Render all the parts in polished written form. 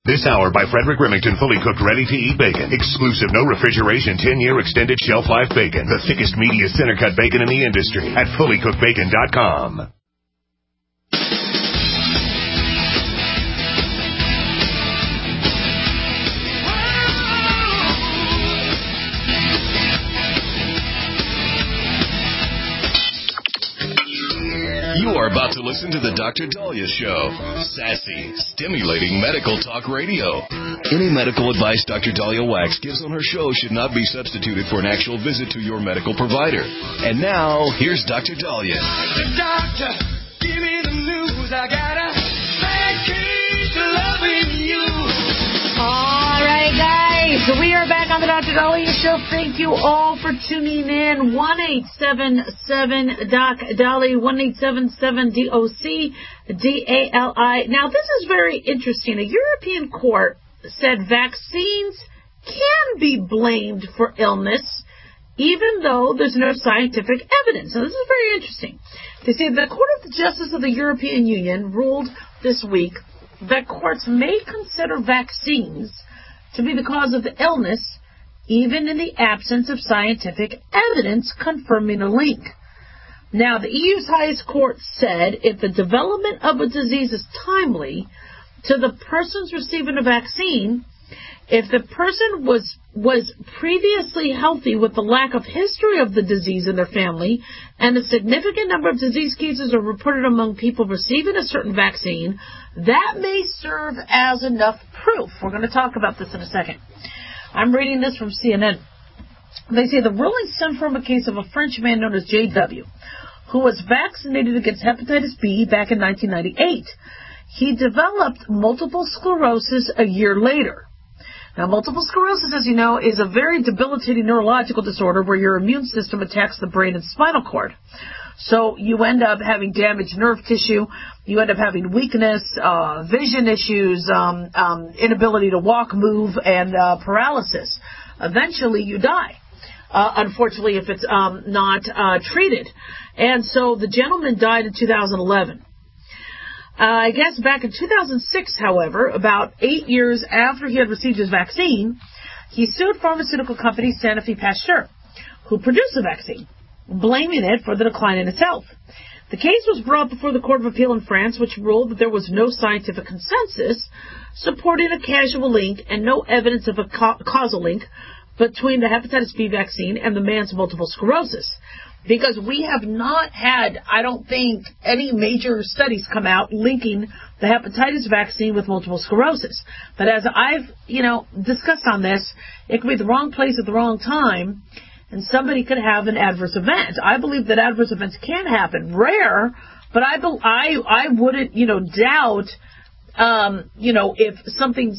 This hour by Frederick Remington, fully cooked, ready-to-eat bacon. Exclusive, no refrigeration, 10-year extended shelf life bacon. The thickest, meatiest, center-cut bacon in the industry at fullycookedbacon.com. You are about to listen to the Dr. Daliah Show. Sassy, stimulating medical talk radio. Any medical advice Dr. Daliah Wax gives on her show should not be substituted for an actual visit to your medical provider. And now, here's Dr. Daliah. Doctor, give me the news. I got a bad case of loving you. All right, guys. We are back on the Dr. Daliah Show. Thank you all for tuning in. 1-877-DOC-DALI, 1-877-DOC-DALI. Now, this is very interesting. A European court said vaccines can be blamed for illness, even though there's no scientific evidence. Now, this is very interesting. They say the Court of Justice of the European Union ruled this week that courts may consider vaccines to be the cause of the illness, even in the absence of scientific evidence confirming a link. Now, the EU's highest court said if the development of a disease is timely to the persons receiving a vaccine, if the person was previously healthy with the lack of history of the disease in their family, and a significant number of disease cases are reported among people receiving a certain vaccine, that may serve as enough proof. We're going to talk about this in a second. I'm reading this from CNN. They say the ruling stemmed from a case of a French man known as J.W., who was vaccinated against hepatitis B back in 1998. He developed multiple sclerosis a year later. Now, multiple sclerosis, as you know, is a very debilitating neurological disorder where your immune system attacks the brain and spinal cord. So you end up having damaged nerve tissue, you end up having weakness, vision issues, inability to walk, move, and paralysis. Eventually you die, unfortunately, if it's not treated. And so the gentleman died in 2011. I guess back in 2006, however, about 8 years after he had received his vaccine, he sued pharmaceutical company Sanofi Pasteur, who produced the vaccine, blaming it for the decline in his health. The case was brought before the Court of Appeal in France, which ruled that there was no scientific consensus supporting a causal link and no evidence of a causal link between the hepatitis B vaccine and the man's multiple sclerosis. Because we have not had, I don't think, any major studies come out linking the hepatitis vaccine with multiple sclerosis. But as I've, discussed on this, it could be the wrong place at the wrong time, and somebody could have an adverse event. I believe that adverse events can happen. Rare, but I wouldn't, doubt, if something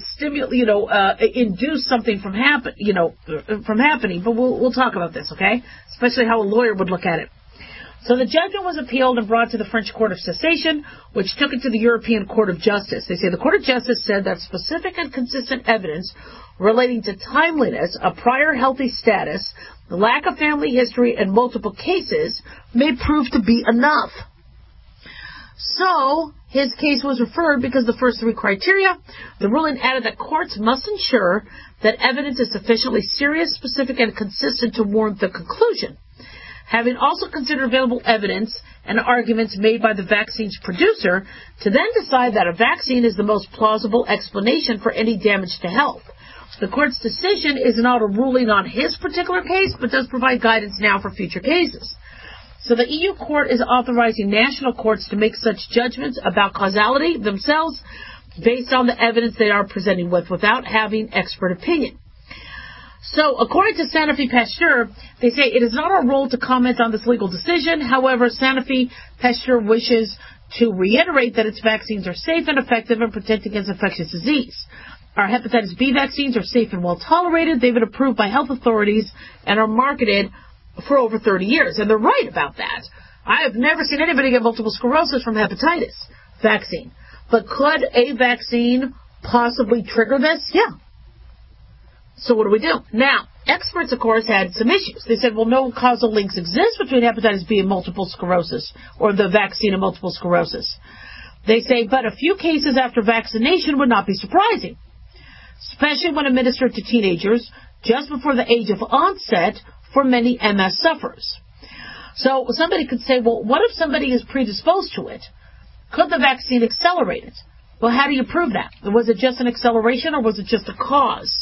induce something from happening. But we'll talk about this, okay? Especially how a lawyer would look at it. So the judgment was appealed and brought to the French Court of Cassation, which took it to the European Court of Justice. They say the Court of Justice said that specific and consistent evidence relating to timeliness, a prior healthy status, the lack of family history, and multiple cases may prove to be enough. So his case was referred because the first three criteria. The ruling added that courts must ensure that evidence is sufficiently serious, specific, and consistent to warrant the conclusion. Having also considered available evidence and arguments made by the vaccine's producer to then decide that a vaccine is the most plausible explanation for any damage to health. The court's decision is not a ruling on his particular case, but does provide guidance now for future cases. So the EU court is authorizing national courts to make such judgments about causality themselves based on the evidence they are presenting without having expert opinion. So according to Sanofi Pasteur, they say it is not our role to comment on this legal decision. However, Sanofi Pasteur wishes to reiterate that its vaccines are safe and effective in protecting against infectious disease. Our hepatitis B vaccines are safe and well tolerated. They've been approved by health authorities and are marketed for over 30 years. And they're right about that. I have never seen anybody get multiple sclerosis from hepatitis vaccine. But could a vaccine possibly trigger this? Yeah. So what do we do? Now, experts, of course, had some issues. They said, well, no causal links exist between hepatitis B and multiple sclerosis, or the vaccine and multiple sclerosis. They say, but a few cases after vaccination would not be surprising. especially when administered to teenagers just before the age of onset for many MS sufferers. So somebody could say, well, what if somebody is predisposed to it? Could the vaccine accelerate it? Well, how do you prove that? Was it just an acceleration or was it just a cause?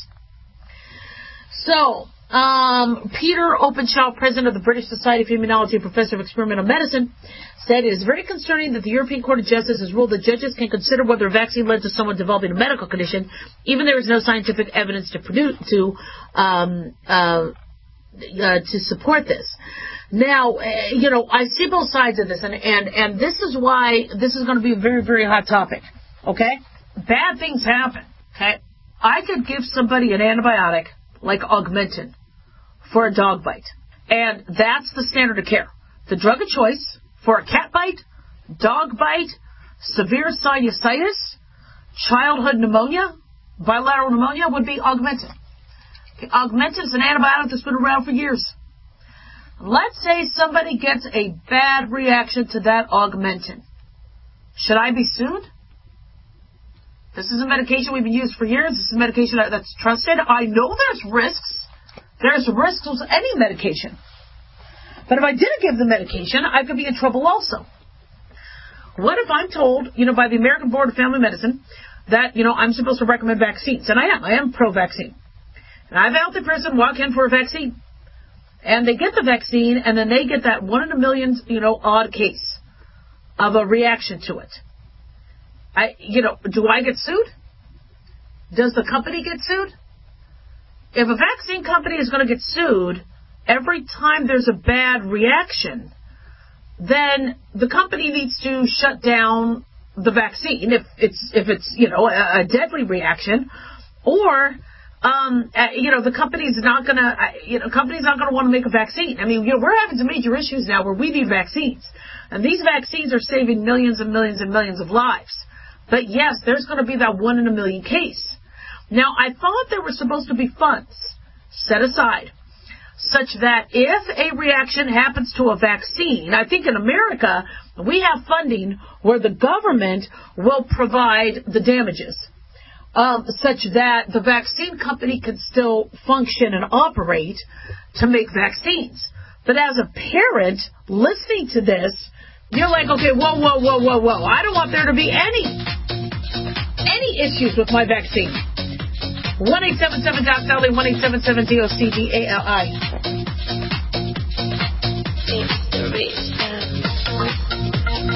So, Peter Openshaw, president of the British Society of Immunology and professor of experimental medicine, said it is very concerning that the European Court of Justice has ruled that judges can consider whether a vaccine led to someone developing a medical condition, even there is no scientific evidence to support this. Now, I see both sides of this, and this is why this is going to be a very, very hot topic. Okay? Bad things happen. Okay? I could give somebody an antibiotic like Augmentin for a dog bite, and that's the standard of care. The drug of choice for a cat bite, dog bite, severe sinusitis, childhood pneumonia, bilateral pneumonia would be Augmentin. Okay, Augmentin is an antibiotic that's been around for years. Let's say somebody gets a bad reaction to that Augmentin. Should I be sued? This is a medication we've been used for years. This is a medication that's trusted. I know there's risks. There's risks with any medication. But if I didn't give the medication, I could be in trouble also. What if I'm told, by the American Board of Family Medicine that, I'm supposed to recommend vaccines? And I am pro-vaccine. And I've had the person walk in for a vaccine. And they get the vaccine, and then they get that 1 in a million, odd case of a reaction to it. Do I get sued? Does the company get sued? If a vaccine company is going to get sued every time there's a bad reaction, then the company needs to shut down the vaccine if it's a deadly reaction, or the company's not going to want to make a vaccine. I mean, we're having some major issues now where we need vaccines, and these vaccines are saving millions and millions and millions of lives. But yes, there's going to be that 1 in a million case. Now, I thought there were supposed to be funds set aside such that if a reaction happens to a vaccine, I think in America, we have funding where the government will provide the damages, such that the vaccine company can still function and operate to make vaccines. But as a parent listening to this, you're like, okay, whoa. I don't want there to be any issues with my vaccine. 1-877-DOC-DALI, 1-877-DOC-DALI. It's the reason.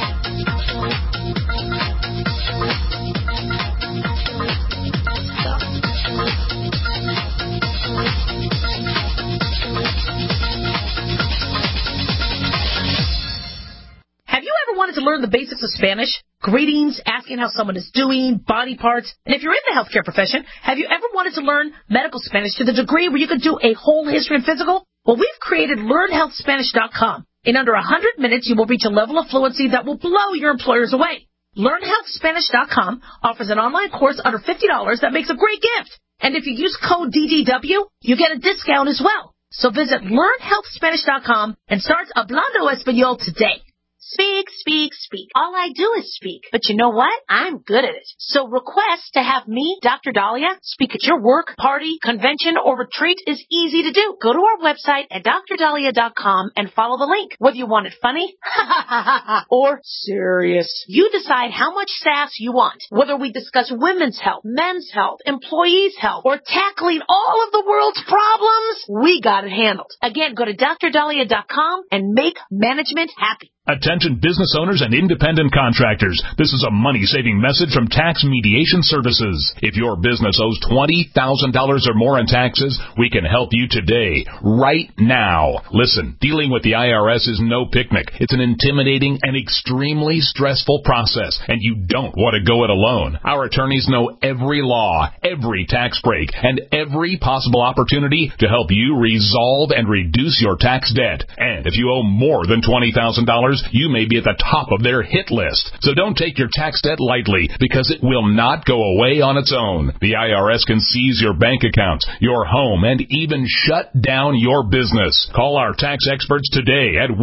Wanted to learn the basics of Spanish, greetings, asking how someone is doing, body parts, and if you're in the healthcare profession, have you ever wanted to learn medical Spanish to the degree where you could do a whole history and physical? Well, we've created LearnHealthSpanish.com. In under 100 minutes, you will reach a level of fluency that will blow your employers away. LearnHealthSpanish.com offers an online course under $50 that makes a great gift. And if you use code DDW, you get a discount as well. So visit LearnHealthSpanish.com and start Hablando Español today. Speak, speak, speak. All I do is speak. But you know what? I'm good at it. So request to have me, Dr. Dahlia, speak at your work, party, convention, or retreat is easy to do. Go to our website at drdahlia.com and follow the link. Whether you want it funny, or serious. You decide how much sass you want. Whether we discuss women's health, men's health, employees' health, or tackling all of the world's problems, we got it handled. Again, go to drdahlia.com and make management happy. Attention business owners and independent contractors. This is a money-saving message from Tax Mediation Services. If your business owes $20,000 or more in taxes, we can help you today, right now. Listen, dealing with the IRS is no picnic. It's an intimidating and extremely stressful process, and you don't want to go it alone. Our attorneys know every law, every tax break, and every possible opportunity to help you resolve and reduce your tax debt. And if you owe more than $20,000, you may be at the top of their hit list. So don't take your tax debt lightly, because it will not go away on its own. The IRS can seize your bank accounts, your home, and even shut down your business. Call our tax experts today at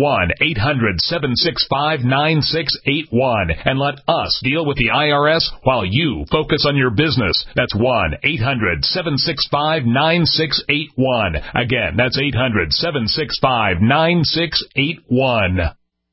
1-800-765-9681 and let us deal with the IRS while you focus on your business. That's 1-800-765-9681. Again, that's 800-765-9681.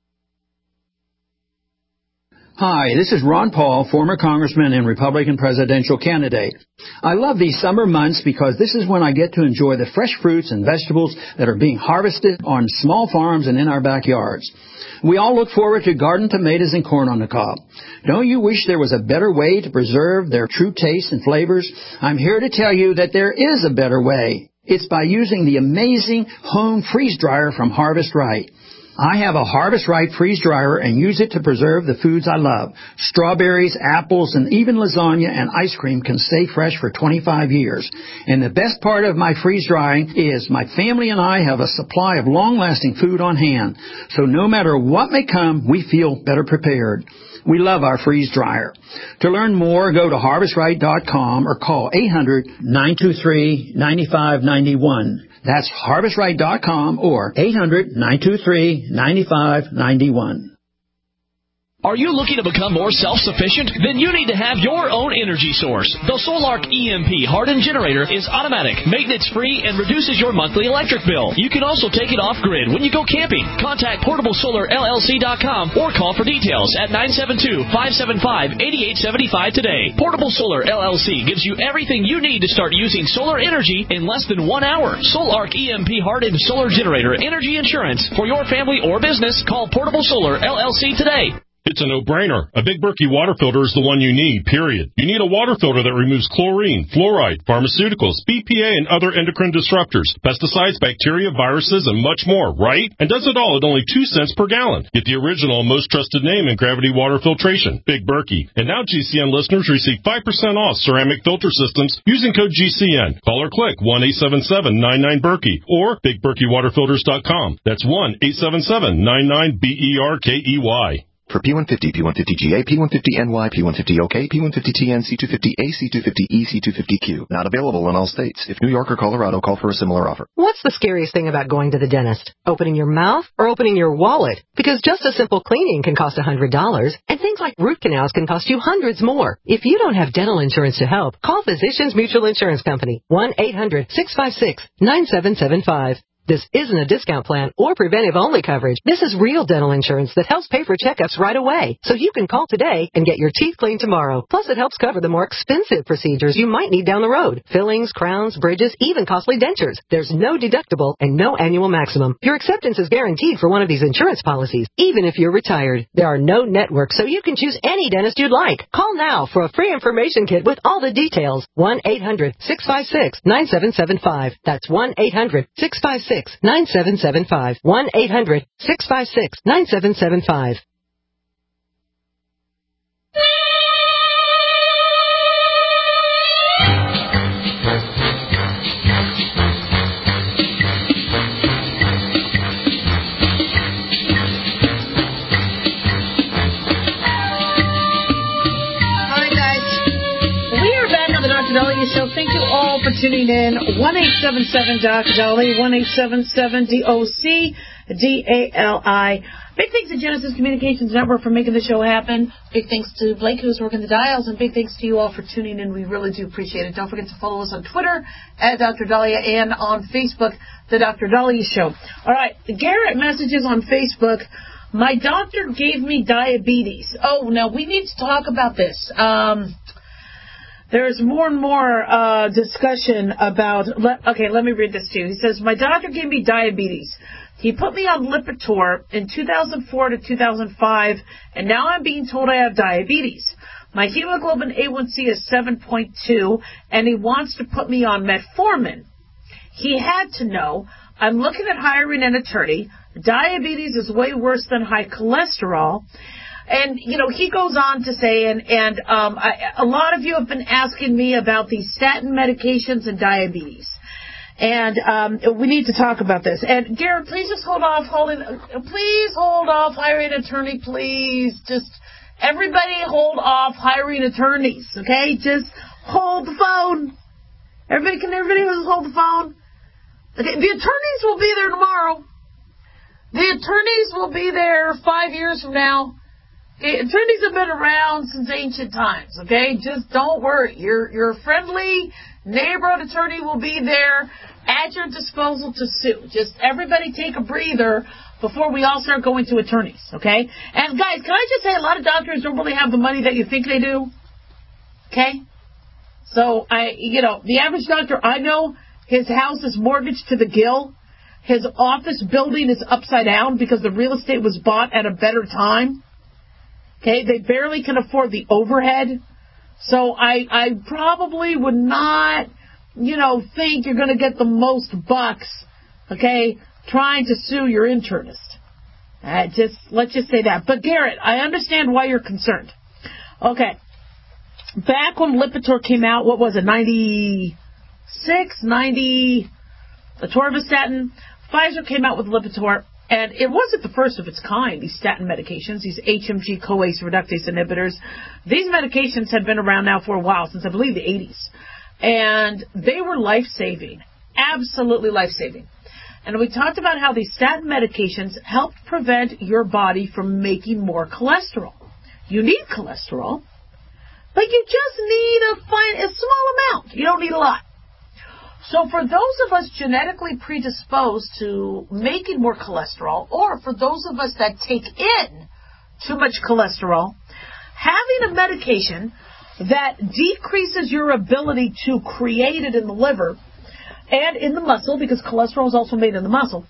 Hi, this is Ron Paul, former congressman and Republican presidential candidate. I love these summer months because this is when I get to enjoy the fresh fruits and vegetables that are being harvested on small farms and in our backyards. We all look forward to garden tomatoes and corn on the cob. Don't you wish there was a better way to preserve their true taste and flavors? I'm here to tell you that there is a better way. It's by using the amazing home freeze dryer from Harvest Right. I have a Harvest Right freeze dryer and use it to preserve the foods I love. Strawberries, apples, and even lasagna and ice cream can stay fresh for 25 years. And the best part of my freeze drying is my family and I have a supply of long-lasting food on hand. So no matter what may come, we feel better prepared. We love our freeze dryer. To learn more, go to harvestright.com or call 800-923-9591. That's harvestright.com or 800-923-9591. Are you looking to become more self-sufficient? Then you need to have your own energy source. The Solark EMP hardened generator is automatic, maintenance-free, and reduces your monthly electric bill. You can also take it off-grid when you go camping. Contact PortableSolarLLC.com or call for details at 972-575-8875 today. Portable Solar LLC gives you everything you need to start using solar energy in less than 1 hour. Solark EMP hardened solar generator energy insurance for your family or business. Call Portable Solar LLC today. It's a no-brainer. A Big Berkey water filter is the one you need, period. You need a water filter that removes chlorine, fluoride, pharmaceuticals, BPA, and other endocrine disruptors, pesticides, bacteria, viruses, and much more, right? And does it all at only 2 cents per gallon. Get the original and most trusted name in gravity water filtration, Big Berkey. And now GCN listeners receive 5% off ceramic filter systems using code GCN. Call or click 1-877-99-BERKEY or BigBerkeyWaterFilters.com. That's 1-877-99-BERKEY. For P150, P150GA, P150NY, P150OK, P150TN, C250A, C250E, C250Q. Not available in all states. If New York or Colorado, call for a similar offer. What's the scariest thing about going to the dentist? Opening your mouth or opening your wallet? Because just a simple cleaning can cost $100, and things like root canals can cost you hundreds more. If you don't have dental insurance to help, call Physicians Mutual Insurance Company, 1-800-656-9775. This isn't a discount plan or preventive-only coverage. This is real dental insurance that helps pay for checkups right away. So you can call today and get your teeth cleaned tomorrow. Plus, it helps cover the more expensive procedures you might need down the road. Fillings, crowns, bridges, even costly dentures. There's no deductible and no annual maximum. Your acceptance is guaranteed for one of these insurance policies, even if you're retired. There are no networks, so you can choose any dentist you'd like. Call now for a free information kit with all the details. 1-800-656-9775. That's 1-800-656-9775. 1-800-656-9775. Show. Thank you all for tuning in. 1-877-Dr. Dolly, 1-877-DOC-DALI. Big thanks to Genesis Communications Network for making the show happen. Big thanks to Blake, who's working the dials, and big thanks to you all for tuning in. We really do appreciate it. Don't forget to follow us on Twitter at Dr. Dahlia and on Facebook, The Dr. Dahlia Show. All right, Garrett messages on Facebook. My doctor gave me diabetes. Oh, now we need to talk about this. There's more and more discussion about... Okay, let me read this to you. He says, my doctor gave me diabetes. He put me on Lipitor in 2004 to 2005, and now I'm being told I have diabetes. My hemoglobin A1C is 7.2, and he wants to put me on metformin. He had to know I'm looking at hiring an attorney. Diabetes is way worse than high cholesterol. And, you know, he goes on to say, a lot of you have been asking me about these statin medications and diabetes. And we need to talk about this. And Garrett, please just hold off hiring an attorney, please. Just everybody hold off hiring attorneys, okay? Just hold the phone. Everybody just hold the phone. Okay, the attorneys will be there tomorrow. The attorneys will be there 5 years from now. Okay, attorneys have been around since ancient times, okay? Just don't worry. Your friendly neighborhood attorney will be there at your disposal to sue. Just everybody take a breather before we all start going to attorneys, okay? And guys, can I just say a lot of doctors don't really have the money that you think they do, okay? So, the average doctor I know, his house is mortgaged to the gill. His office building is upside down because the real estate was bought at a better time. Okay, they barely can afford the overhead. So I probably would not, think you're going to get the most bucks, okay, trying to sue your internist. Let's just say that. But Garrett, I understand why you're concerned. Okay. Back when Lipitor came out, what was it, 96, 90, atorvastatin, Pfizer came out with Lipitor, and it wasn't the first of its kind, these statin medications, these HMG-CoAce reductase inhibitors. These medications had been around now for a while, since I believe the 80s. And they were life-saving, absolutely life-saving. And we talked about how these statin medications helped prevent your body from making more cholesterol. You need cholesterol, but you just need a small amount. You don't need a lot. So for those of us genetically predisposed to making more cholesterol, or for those of us that take in too much cholesterol, having a medication that decreases your ability to create it in the liver and in the muscle, because cholesterol is also made in the muscle,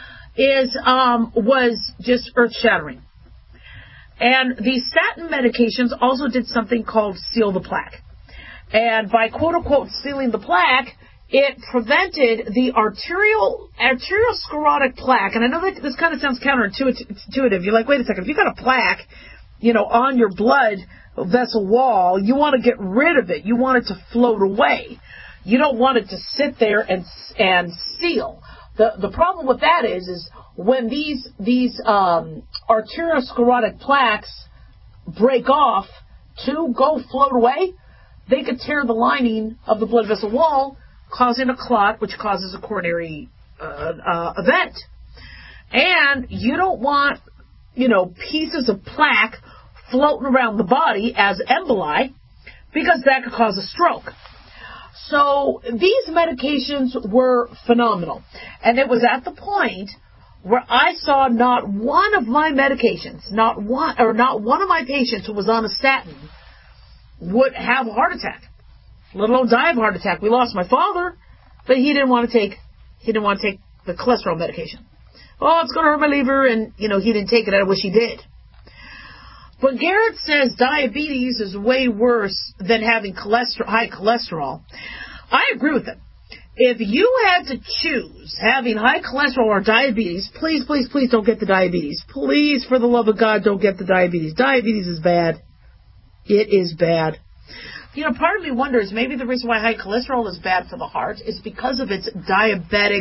was just earth-shattering. And these statin medications also did something called seal the plaque. And by quote-unquote sealing the plaque, it prevented the arteriosclerotic plaque. And I know that this kind of sounds counterintuitive. You're like, wait a second, if you got a plaque, on your blood vessel wall, you want to get rid of it. You want it to float away. You don't want it to sit there and seal. The problem with that is when these arteriosclerotic plaques break off to go float away, they could tear the lining of the blood vessel wall, causing a clot, which causes a coronary event. And you don't want, pieces of plaque floating around the body as emboli, because that could cause a stroke. So these medications were phenomenal. And it was at the point where I saw not one of my medications, not one of my patients who was on a statin would have a heart attack, let alone die of a heart attack. We lost my father, but he didn't want to take the cholesterol medication. Oh, it's going to hurt my liver, and he didn't take it. I wish he did. But Garrett says diabetes is way worse than having high cholesterol. I agree with him. If you had to choose having high cholesterol or diabetes, please, please, please don't get the diabetes. Please, for the love of God, don't get the diabetes. Diabetes is bad. It is bad. Part of me wonders, maybe the reason why high cholesterol is bad for the heart is because of its diabetic,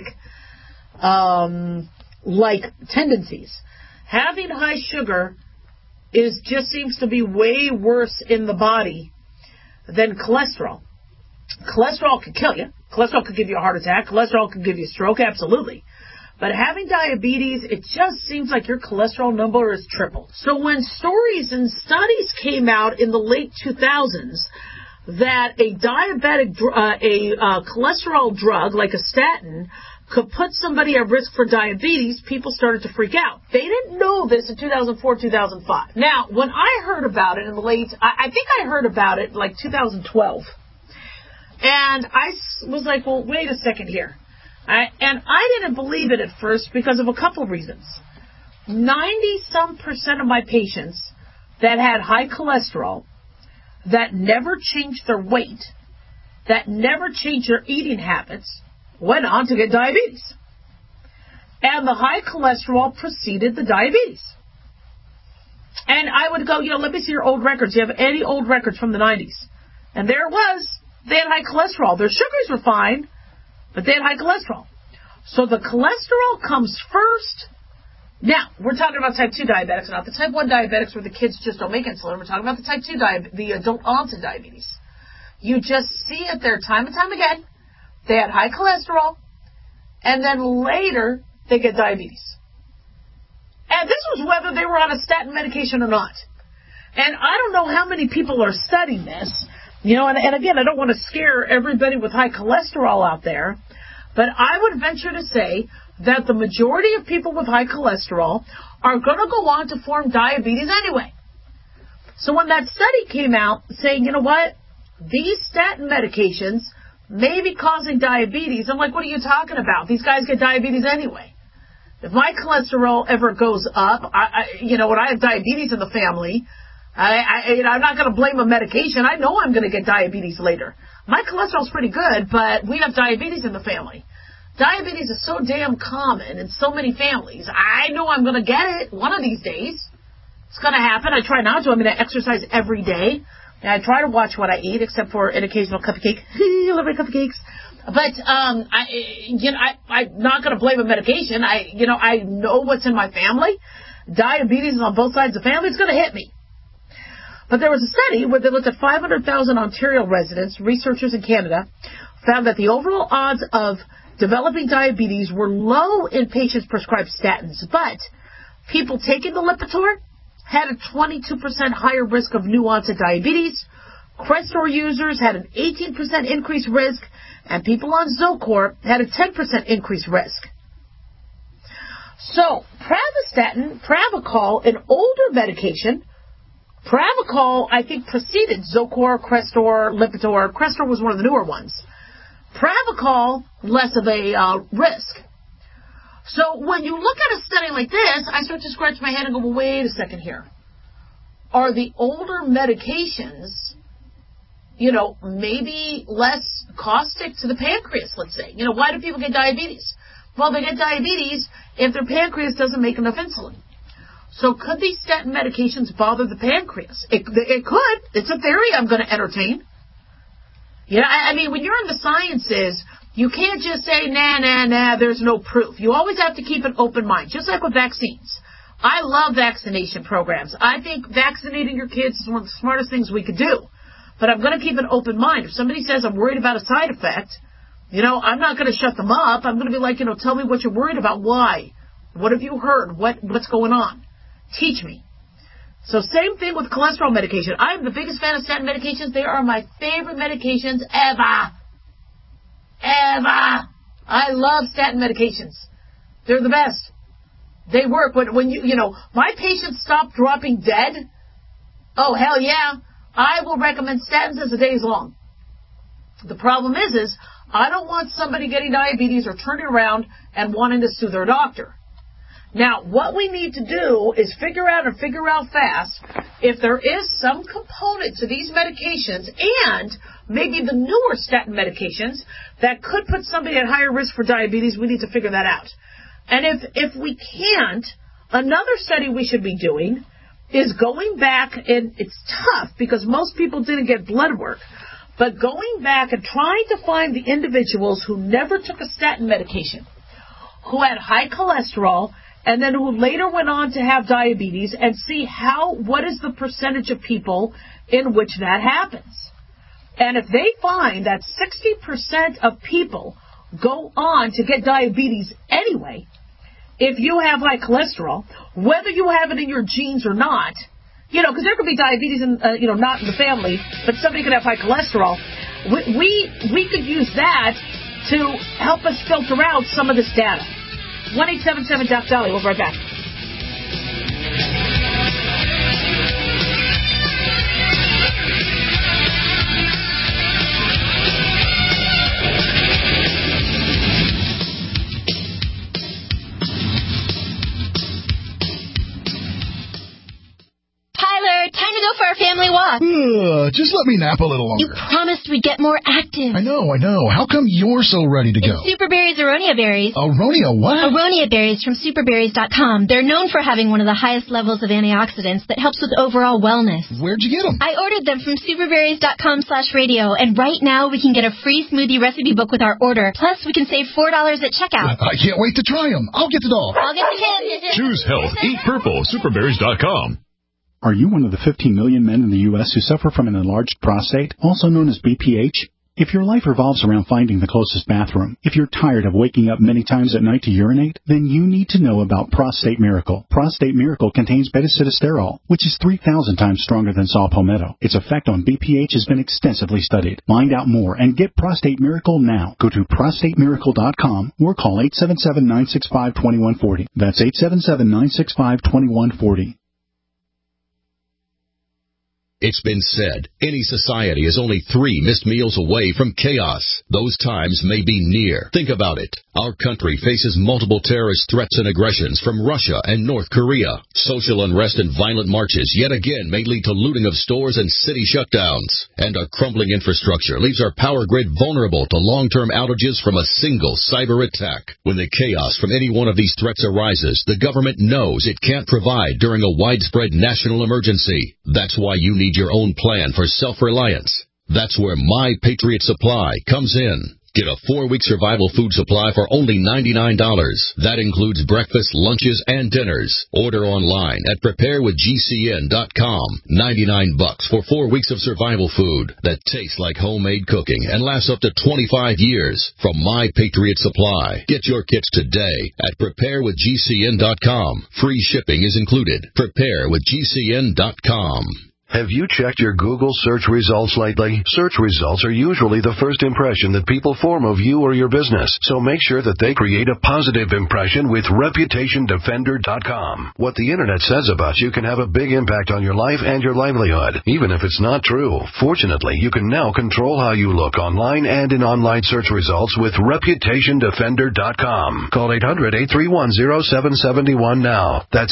tendencies. Having high sugar just seems to be way worse in the body than cholesterol. Cholesterol could kill you. Cholesterol could give you a heart attack. Cholesterol could give you a stroke, absolutely. But having diabetes, it just seems like your cholesterol number is triple. So when stories and studies came out in the late 2000s that a cholesterol drug like a statin could put somebody at risk for diabetes, people started to freak out. They didn't know this in 2004, 2005. Now, when I heard about it in the I think I heard about it like 2012. And I was like, well, wait a second here. And I didn't believe it at first because of a couple of reasons. 90-some% of my patients that had high cholesterol, that never changed their weight, that never changed their eating habits, went on to get diabetes. And the high cholesterol preceded the diabetes. And I would go, let me see your old records. Do you have any old records from the 90s? And there it was. They had high cholesterol. Their sugars were fine, but they had high cholesterol. So the cholesterol comes first. Now, we're talking about type 2 diabetics, not the type 1 diabetics where the kids just don't make insulin. We're talking about the type 2 the adult onset diabetes. You just see it there time and time again. They had high cholesterol, and then later they get diabetes. And this was whether they were on a statin medication or not. And I don't know how many people are studying this. And again, I don't want to scare everybody with high cholesterol out there, but I would venture to say that the majority of people with high cholesterol are going to go on to form diabetes anyway. So when that study came out saying, you know what, these statin medications may be causing diabetes, I'm like, what are you talking about? These guys get diabetes anyway. If my cholesterol ever goes up, when I have diabetes in the family, I'm not going to blame a medication. I know I'm going to get diabetes later. My cholesterol's pretty good, but we have diabetes in the family. Diabetes is so damn common in so many families. I know I'm going to get it one of these days. It's going to happen. I try not to. I mean, I exercise every day. And I try to watch what I eat, except for an occasional cup of cake. I love my cup of cakes. But I'm not going to blame a medication. I know what's in my family. Diabetes is on both sides of the family. It's going to hit me. But there was a study where they looked at 500,000 Ontario residents. Researchers in Canada found that the overall odds of developing diabetes were low in patients prescribed statins, but people taking the Lipitor had a 22% higher risk of new onset diabetes. Crestor users had an 18% increased risk, and people on Zocor had a 10% increased risk. So, Pravastatin, Pravachol, an older medication. Pravachol, I think, preceded Zocor, Crestor, Lipitor. Crestor was one of the newer ones. Pravachol, less of a risk. So when you look at a study like this, I start to scratch my head and go, well, wait a second here. Are the older medications, maybe less caustic to the pancreas, let's say? Why do people get diabetes? Well, they get diabetes if their pancreas doesn't make enough insulin. So could these statin medications bother the pancreas? It could. It's a theory I'm going to entertain. I mean, when you're in the sciences, you can't just say, nah, there's no proof. You always have to keep an open mind, just like with vaccines. I love vaccination programs. I think vaccinating your kids is one of the smartest things we could do. But I'm going to keep an open mind. If somebody says I'm worried about a side effect, I'm not going to shut them up. I'm going to be like, tell me what you're worried about. Why? What have you heard? What's going on? Teach me. So same thing with cholesterol medication. I'm the biggest fan of statin medications. They are my favorite medications ever. Ever. I love statin medications. They're the best. They work. When my patients stop dropping dead, oh, hell yeah, I will recommend statins as the day is long. The problem is I don't want somebody getting diabetes or turning around and wanting to sue their doctor. Now, what we need to do is figure out fast if there is some component to these medications and maybe the newer statin medications that could put somebody at higher risk for diabetes. We need to figure that out. And if we can't, another study we should be doing is going back, and it's tough because most people didn't get blood work, but going back and trying to find the individuals who never took a statin medication, who had high cholesterol, and then who later went on to have diabetes, and see what is the percentage of people in which that happens. And if they find that 60% of people go on to get diabetes anyway, if you have high cholesterol, whether you have it in your genes or not, because there could be diabetes in, not in the family, but somebody could have high cholesterol. We could use that to help us filter out some of this data. 1-877-DOC-DOLLY. We'll be right back. Tyler, time to go for our family walk. just let me nap a little You longer. promised we'd get more active. I know. How come you're so ready to go? Superberry's Aronia berries. Aronia what? Aronia berries from superberries.com. They're known for having one of the highest levels of antioxidants that helps with overall wellness. Where'd you get them? I ordered them from superberries.com/radio, and right now we can get a free smoothie recipe book with our order. Plus, we can save $4 at checkout. I can't wait to try them. I'll get the dog. I'll get the kid. Choose health. Eat purple. Superberries.com. Are you one of the 15 million men in the U.S. who suffer from an enlarged prostate, also known as BPH? If your life revolves around finding the closest bathroom, if you're tired of waking up many times at night to urinate, then you need to know about Prostate Miracle. Prostate Miracle contains beta-sitosterol, which is 3,000 times stronger than saw palmetto. Its effect on BPH has been extensively studied. Find out more and get Prostate Miracle now. Go to prostatemiracle.com or call 877-965-2140. That's 877-965-2140. It's been said, any society is only 3 missed meals away from chaos. Those times may be near. Think about it. Our country faces multiple terrorist threats and aggressions from Russia and North Korea. Social unrest and violent marches yet again may lead to looting of stores and city shutdowns. And our crumbling infrastructure leaves our power grid vulnerable to long-term outages from a single cyber attack. When the chaos from any one of these threats arises, the government knows it can't provide during a widespread national emergency. That's why you need your own plan for self-reliance. That's where My Patriot Supply comes in. Get a 4-week survival food supply for only $99. That includes breakfast, lunches, and dinners. Order online at preparewithgcn.com. $99 for 4 weeks of survival food that tastes like homemade cooking and lasts up to 25 years from My Patriot Supply. Get your kits today at preparewithgcn.com. Free shipping is included. Preparewithgcn.com. Have you checked your Google search results lately? Search results are usually the first impression that people form of you or your business, so make sure that they create a positive impression with ReputationDefender.com. What the Internet says about you can have a big impact on your life and your livelihood, even if it's not true. Fortunately, you can now control how you look online and in online search results with ReputationDefender.com. Call 800-831-0771 now. That's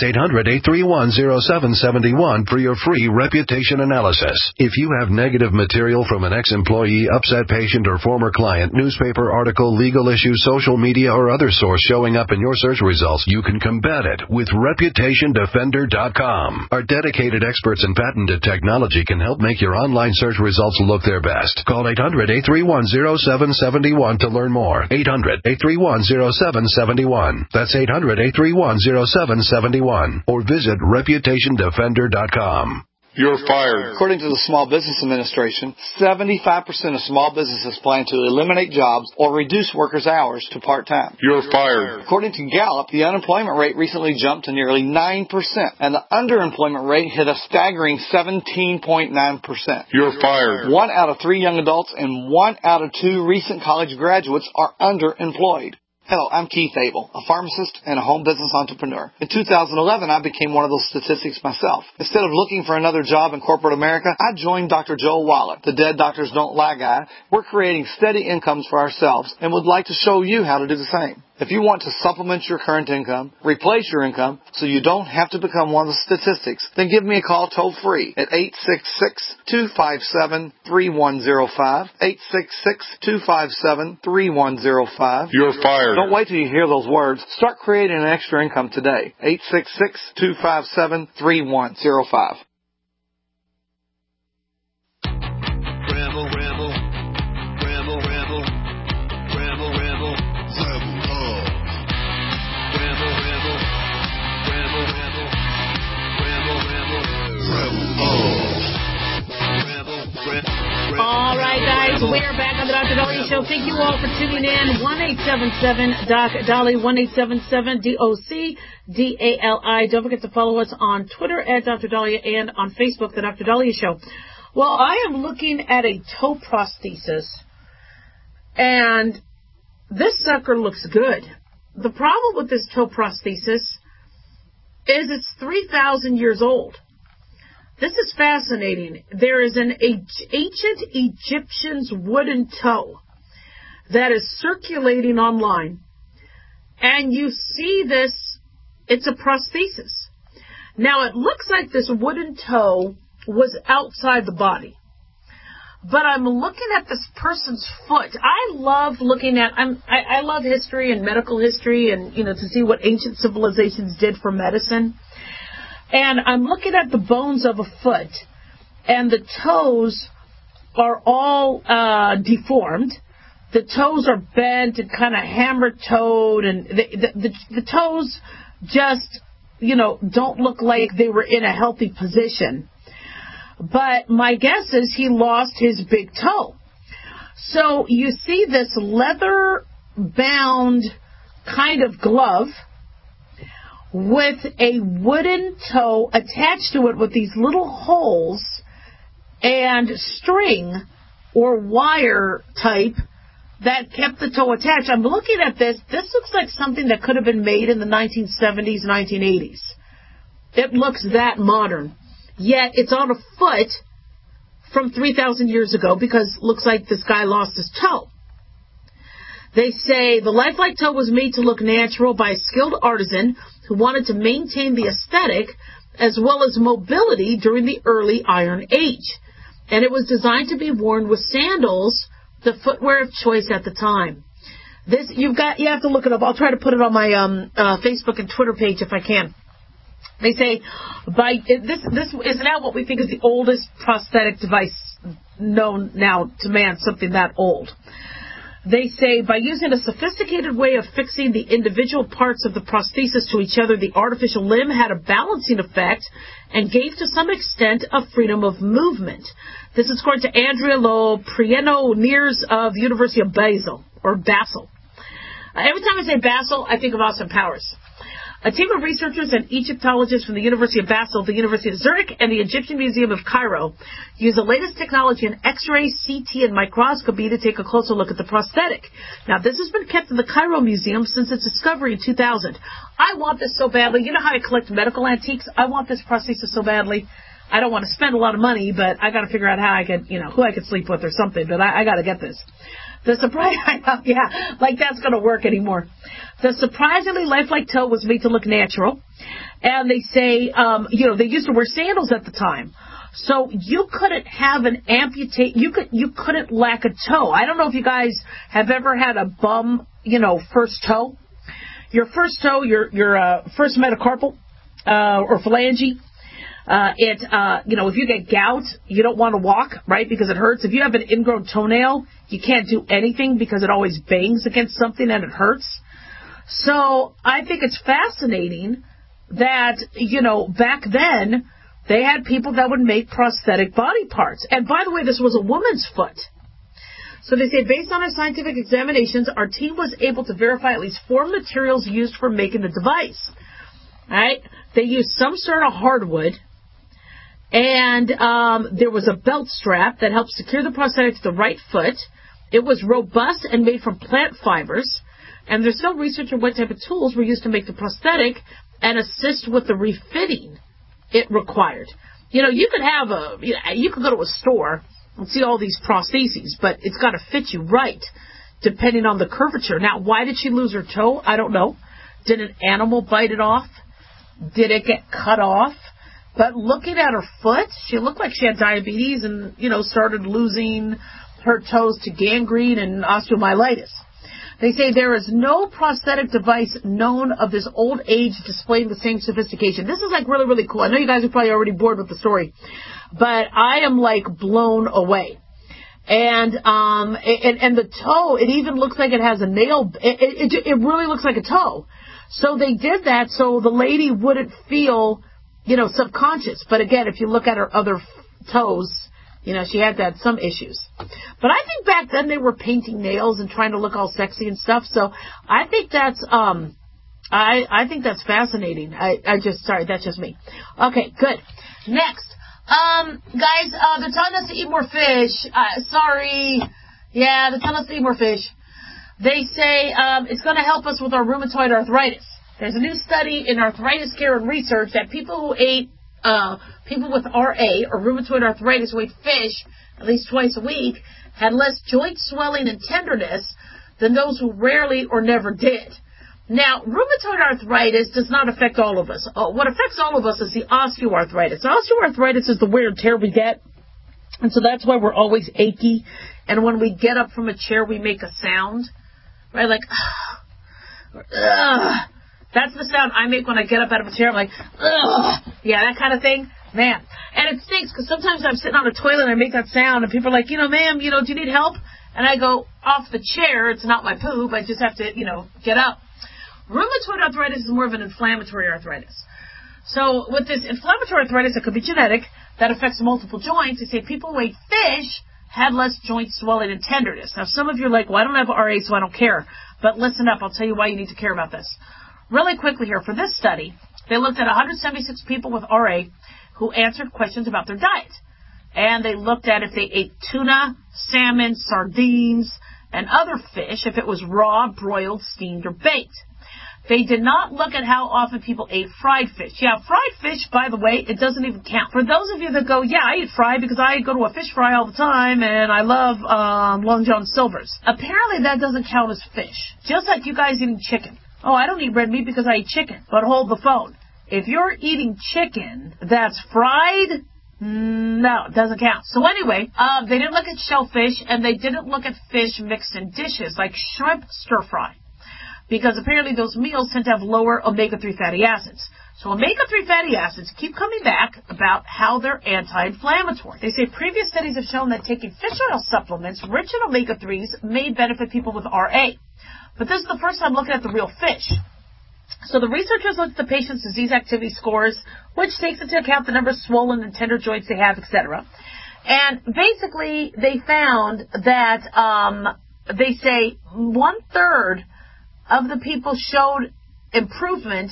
800-831-0771 for your free reputation analysis. If you have negative material from an ex-employee, upset patient, or former client, newspaper article, legal issue, social media, or other source showing up in your search results, you can combat it with ReputationDefender.com. Our dedicated experts in patented technology can help make your online search results look their best. Call 800-831-0771 to learn more. 800-831-0771. That's 800-831-0771. Or visit ReputationDefender.com. You're fired. According to the Small Business Administration, 75% of small businesses plan to eliminate jobs or reduce workers' hours to part-time. You're fired. According to Gallup, the unemployment rate recently jumped to nearly 9%, and the underemployment rate hit a staggering 17.9%. You're fired. 1 out of 3 young adults and 1 out of 2 recent college graduates are underemployed. Hello, I'm Keith Abel, a pharmacist and a home business entrepreneur. In 2011, I became one of those statistics myself. Instead of looking for another job in corporate America, I joined Dr. Joel Wallach, the Dead Doctors Don't Lie guy. We're creating steady incomes for ourselves and would like to show you how to do the same. If you want to supplement your current income, replace your income, so you don't have to become one of the statistics, then give me a call toll-free at 866-257-3105, 866-257-3105. You're fired. Don't wait till you hear those words. Start creating an extra income today. 866-257-3105. All right, guys, we are back on the Dr. Dahlia Show. Thank you all for tuning in. 1-877-DOC-DALI, 1-877-DOC-DALI. Don't forget to follow us on Twitter at Dr. Dahlia and on Facebook, The Dr. Dahlia Show. Well, I am looking at a toe prosthesis, and this sucker looks good. The problem with this toe prosthesis is it's 3,000 years old. This is fascinating. There is an ancient Egyptian's wooden toe that is circulating online. And you see this, it's a prosthesis. Now, it looks like this wooden toe was outside the body. but I'm looking at this person's foot. I love looking at, I love history and medical history and, to see what ancient civilizations did for medicine. And I'm looking at the bones of a foot, and the toes are all deformed. The toes are bent and kind of hammer-toed, and the toes just, don't look like they were in a healthy position. But my guess is he lost his big toe. So you see this leather-bound kind of glove with a wooden toe attached to it with these little holes and string or wire type that kept the toe attached. I'm looking at this. This looks like something that could have been made in the 1970s, 1980s. It looks that modern. Yet it's on a foot from 3,000 years ago because it looks like this guy lost his toe. They say the lifelike toe was made to look natural by a skilled artisan who wanted to maintain the aesthetic as well as mobility during the early Iron Age. And it was designed to be worn with sandals, the footwear of choice at the time. This you have to look it up. I'll try to put it on my Facebook and Twitter page if I can. They say this is now what we think is the oldest prosthetic device known now to man, something that old. They say by using a sophisticated way of fixing the individual parts of the prosthesis to each other, the artificial limb had a balancing effect and gave to some extent a freedom of movement. This is according to Andrea Lo Prieno-Neers of the University of Basel. Every time I say Basel, I think of Austin Powers. A team of researchers and Egyptologists from the University of Basel, the University of Zurich, and the Egyptian Museum of Cairo use the latest technology in X-ray, CT, and microscopy to take a closer look at the prosthetic. Now, this has been kept in the Cairo Museum since its discovery in 2000. I want this so badly. You know how I collect medical antiques? I want this prosthesis so badly. I don't want to spend a lot of money, but I got to figure out how I could, who I could sleep with or something. But I got to get this. The surprise, like that's going to work anymore. The surprisingly lifelike toe was made to look natural, and they say, they used to wear sandals at the time, so you couldn't have an amputate. You couldn't lack a toe. I don't know if you guys have ever had a bum, first toe. Your first toe, your first metacarpal or phalange. If you get gout, you don't want to walk, right, because it hurts. If you have an ingrown toenail, you can't do anything because it always bangs against something and it hurts. So I think it's fascinating that, back then they had people that would make prosthetic body parts. And by the way, this was a woman's foot. So they say, based on our scientific examinations, our team was able to verify at least 4 materials used for making the device. All right? They used some sort of hardwood. And there was a belt strap that helped secure the prosthetic to the right foot. It was robust and made from plant fibers. And there's still research on what type of tools were used to make the prosthetic and assist with the refitting it required. You could go to a store and see all these prostheses, but it's got to fit you right, depending on the curvature. Now, why did she lose her toe? I don't know. Did an animal bite it off? Did it get cut off? But looking at her foot, she looked like she had diabetes and, started losing her toes to gangrene and osteomyelitis. They say there is no prosthetic device known of this old age displaying the same sophistication. This is really, really cool. I know you guys are probably already bored with the story, but I am blown away. And the toe, it even looks like it has a nail. It really looks like a toe. So they did that so the lady wouldn't feel, subconscious. But again, if you look at her other toes, she had some issues. But I think back then they were painting nails and trying to look all sexy and stuff. So I think that's, I think that's fascinating. That's just me. Okay, good. Next. Guys, they're telling us to eat more fish. Sorry. Yeah, they're telling us to eat more fish. They say it's going to help us with our rheumatoid arthritis. There's a new study in Arthritis Care and Research that people who ate, people with RA or rheumatoid arthritis who ate fish at least twice a week had less joint swelling and tenderness than those who rarely or never did. Now, rheumatoid arthritis does not affect all of us. What affects all of us is the osteoarthritis. Osteoarthritis is the wear and tear we get And so that's why we're always achy. And when we get up from a chair, we make a sound, right? Like, ugh. That's the sound I make when I get up out of a chair. I'm like, ugh. Yeah, that kind of thing. Man. And it stinks because sometimes I'm sitting on a toilet and I make that sound and people are like, ma'am, do you need help? And I go, off the chair. It's not my poop. I just have to, get up. Rheumatoid arthritis is more of an inflammatory arthritis. So with this inflammatory arthritis, it could be genetic, that affects multiple joints. They say people who ate fish had less joint swelling and tenderness. Now, some of you are like, well, I don't have RA, so I don't care. But listen up. I'll tell you why you need to care about this. Really quickly here, for this study, they looked at 176 people with RA who answered questions about their diet. And they looked at if they ate tuna, salmon, sardines, and other fish, if it was raw, broiled, steamed, or baked. They did not look at how often people ate fried fish. Yeah, fried fish, by the way, it doesn't even count. For those of you that go, yeah, I eat fried because I go to a fish fry all the time and I love Long John Silver's. Apparently that doesn't count as fish. Just like you guys eating chicken. Oh, I don't eat red meat because I eat chicken. But hold the phone. If you're eating chicken that's fried, no, it doesn't count. So anyway, they didn't look at shellfish and they didn't look at fish mixed in dishes like shrimp stir fry. Because apparently those meals tend to have lower omega-3 fatty acids. So omega-3 fatty acids keep coming back about how they're anti-inflammatory. They say previous studies have shown that taking fish oil supplements rich in omega-3s may benefit people with RA. But this is the first time looking at the real fish. So the researchers looked at the patient's disease activity scores, which takes into account the number of swollen and tender joints they have, etc. And basically they found that they say 1/3 of the people showed improvement,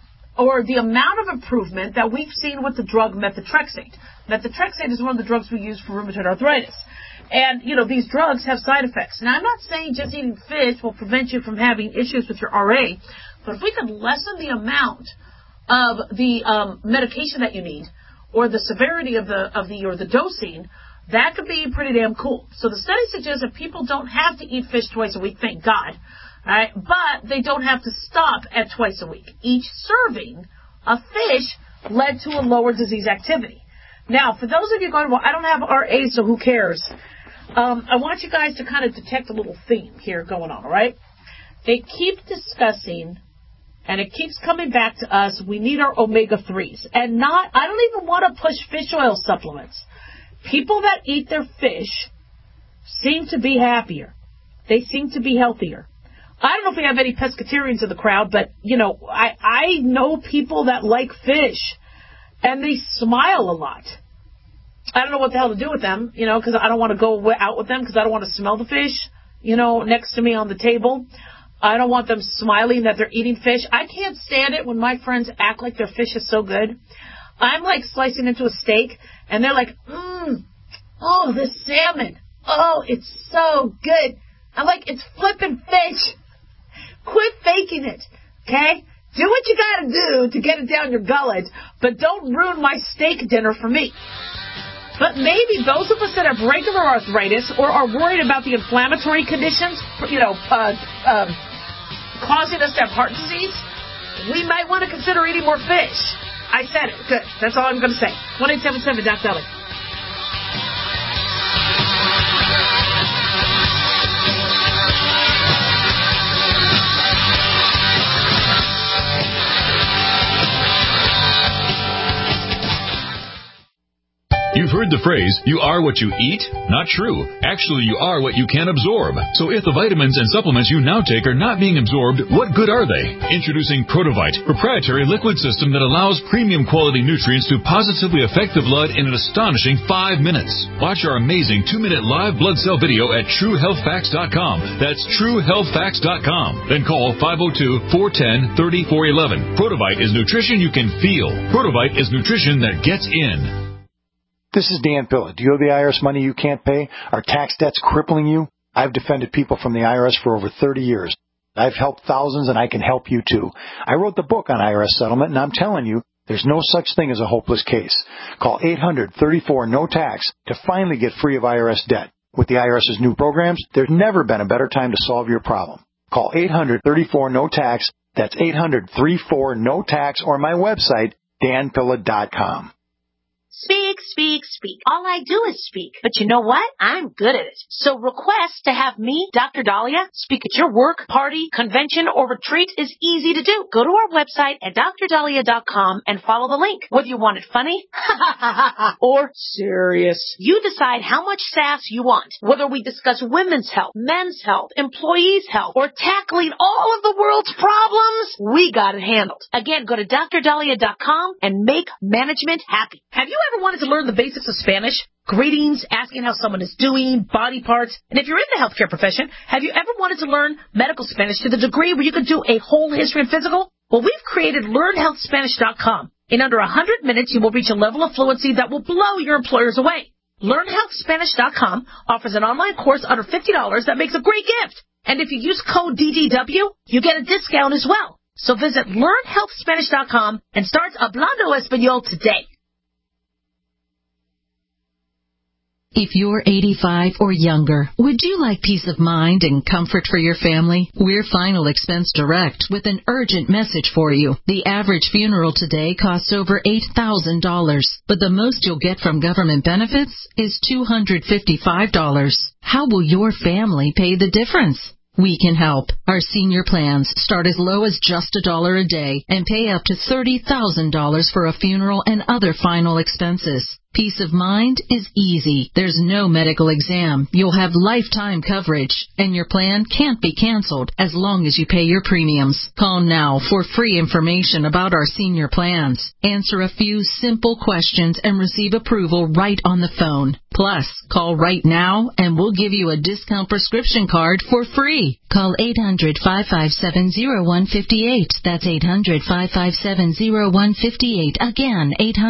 or the amount of improvement that we've seen with the drug methotrexate. Methotrexate is one of the drugs we use for rheumatoid arthritis. And, these drugs have side effects. Now, I'm not saying just eating fish will prevent you from having issues with your RA, but if we could lessen the amount of the medication that you need, or the severity of the dosing, that could be pretty damn cool. So the study suggests that people don't have to eat fish twice a week, thank God. All right, but they don't have to stop at twice a week. Each serving of fish led to a lower disease activity. Now, for those of you going, well, I don't have RA, so who cares? I want you guys to kind of detect a little theme here going on, all right? They keep discussing, and it keeps coming back to us, we need our omega-3s. And I don't even want to push fish oil supplements. People that eat their fish seem to be happier. They seem to be healthier. I don't know if we have any pescatarians in the crowd, but, I know people that like fish, and they smile a lot. I don't know what the hell to do with them, because I don't want to go out with them because I don't want to smell the fish, next to me on the table. I don't want them smiling that they're eating fish. I can't stand it when my friends act like their fish is so good. I'm like slicing into a steak, and they're like, oh, this salmon. Oh, it's so good. I'm like, it's flipping fish. Quit faking it, okay? Do what you gotta do to get it down your gullet, but don't ruin my steak dinner for me. But maybe those of us that have regular arthritis or are worried about the inflammatory conditions, causing us to have heart disease, we might want to consider eating more fish. I said it. Good. That's all I'm going to say. 1-877-DOC-DELI. You've heard the phrase, you are what you eat? Not true. Actually, you are what you can absorb. So if the vitamins and supplements you now take are not being absorbed, what good are they? Introducing Protovite, proprietary liquid system that allows premium quality nutrients to positively affect the blood in an astonishing 5 minutes. Watch our amazing 2-minute live blood cell video at TrueHealthFacts.com. That's TrueHealthFacts.com. Then call 502-410-3411. Protovite is nutrition you can feel. Protovite is nutrition that gets in. This is Dan Pilla. Do you owe the IRS money you can't pay? Are tax debts crippling you? I've defended people from the IRS for over 30 years. I've helped thousands, and I can help you too. I wrote the book on IRS settlement, and I'm telling you, there's no such thing as a hopeless case. Call 800-34-NO-TAX to finally get free of IRS debt. With the IRS's new programs, there's never been a better time to solve your problem. Call 800-34-NO-TAX. That's 800-34-NO-TAX, or my website, danpilla.com. Speak, speak, speak. All I do is speak. But you know what? I'm good at it. So request to have me, Dr. Dahlia, speak at your work, party, convention, or retreat is easy to do. Go to our website at drdahlia.com and follow the link. Whether you want it funny or serious, you decide how much sass you want. Whether we discuss women's health, men's health, employees' health, or tackling all of the world's problems, we got it handled. Again, go to drdahlia.com and make management happy. Have you ever wanted to learn the basics of Spanish? Greetings, asking how someone is doing, body parts. And if you're in the healthcare profession, have you ever wanted to learn medical Spanish to the degree where you could do a whole history and physical? Well, we've created LearnHealthSpanish.com. In under 100 minutes, you will reach a level of fluency that will blow your employers away. LearnHealthSpanish.com offers an online course under $50 that makes a great gift. And if you use code DDW, you get a discount as well. So visit LearnHealthSpanish.com and start Hablando Español today. If you're 85 or younger, would you like peace of mind and comfort for your family? We're Final Expense Direct with an urgent message for you. The average funeral today costs over $8,000, but the most you'll get from government benefits is $255. How will your family pay the difference? We can help. Our senior plans start as low as just $1 a day and pay up to $30,000 for a funeral and other final expenses. Peace of mind is easy. There's no medical exam. You'll have lifetime coverage, and your plan can't be canceled as long as you pay your premiums. Call now for free information about our senior plans. Answer a few simple questions and receive approval right on the phone. Plus, call right now and we'll give you a discount prescription card for free. Call 800-557-0158. That's 800-557-0158. Again,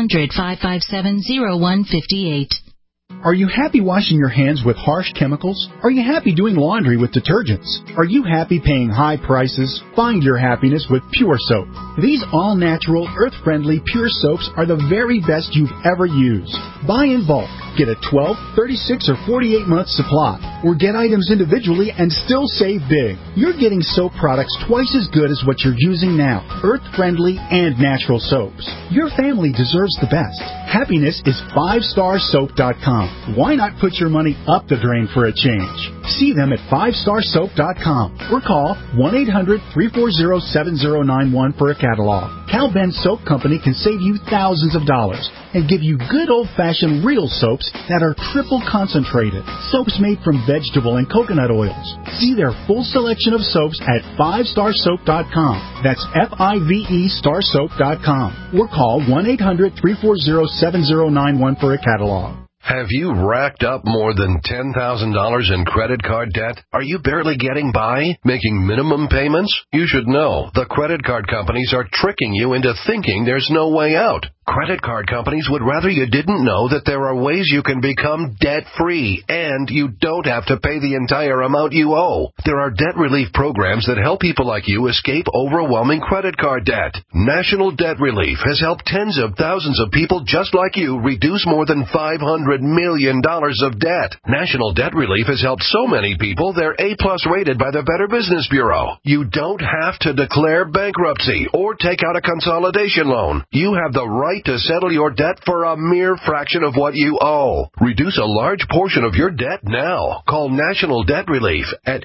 800-557-0158. Are you happy washing your hands with harsh chemicals? Are you happy doing laundry with detergents? Are you happy paying high prices? Find your happiness with Pure Soap. These all-natural, earth-friendly Pure Soaps are the very best you've ever used. Buy in bulk. Get a 12, 36, or 48-month supply. Or get items individually and still save big. You're getting soap products twice as good as what you're using now. Earth-friendly and natural soaps. Your family deserves the best. Happiness is 5starsoap.com. Why not put your money up the drain for a change? See them at 5starsoap.com or call 1-800-340-7091 for a catalog. Cal Ben Soap Company can save you thousands of dollars and give you good old-fashioned real soaps that are triple concentrated. Soaps made from vegetable and coconut oils. See their full selection of soaps at 5starsoap.com. That's F-I-V-E starsoap.com. Or call 1-800-340-7091 for a catalog. Have you racked up more than $10,000 in credit card debt? Are you barely getting by, making minimum payments? You should know the credit card companies are tricking you into thinking there's no way out. Credit card companies would rather you didn't know that there are ways you can become debt-free, and you don't have to pay the entire amount you owe. There are debt relief programs that help people like you escape overwhelming credit card debt. National Debt Relief has helped tens of thousands of people just like you reduce more than $500 million of debt. National Debt Relief has helped so many people they're A-plus rated by the Better Business Bureau. You don't have to declare bankruptcy or take out a consolidation loan. You have the right to settle your debt for a mere fraction of what you owe. Reduce a large portion of your debt now. Call National Debt Relief at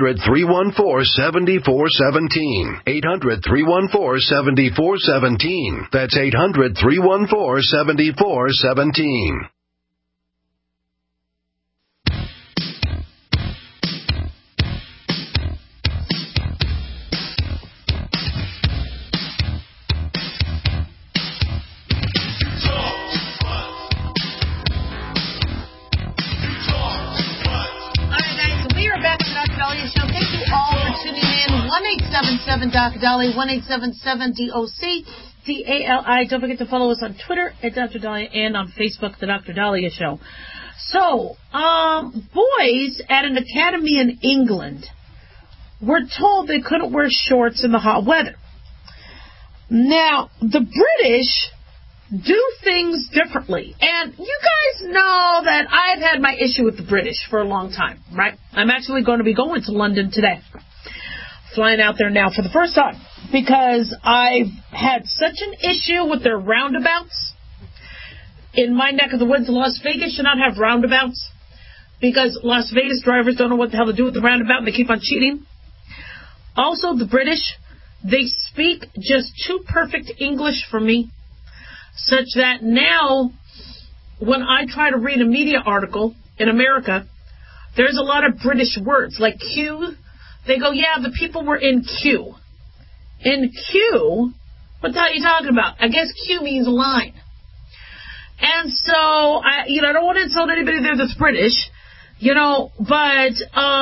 800-314-7417. 800-314-7417. That's 800-314-7417. Dr. Dahlia, 1-877-DOC-DALI. Don't forget to follow us on Twitter at Dr. Dahlia and on Facebook, The Dr. Dahlia Show. So, boys at an academy in England were told they couldn't wear shorts in the hot weather. Now, the British do things differently. And you guys know that I've had my issue with the British for a long time, right? I'm actually going to be going to London today. Flying out there now for the first time because I've had such an issue with their roundabouts. in my neck of the woods, Las Vegas should not have roundabouts because Las Vegas drivers don't know what the hell to do with the roundabout and they keep on cheating. Also, the British, they speak just too perfect English for me, such that now when I try to read a media article in America, there's a lot of British words like queue. They go, yeah, the people were in queue. In queue? What the hell are you talking about? I guess queue means line. And so, I don't want to insult anybody there that's British, but,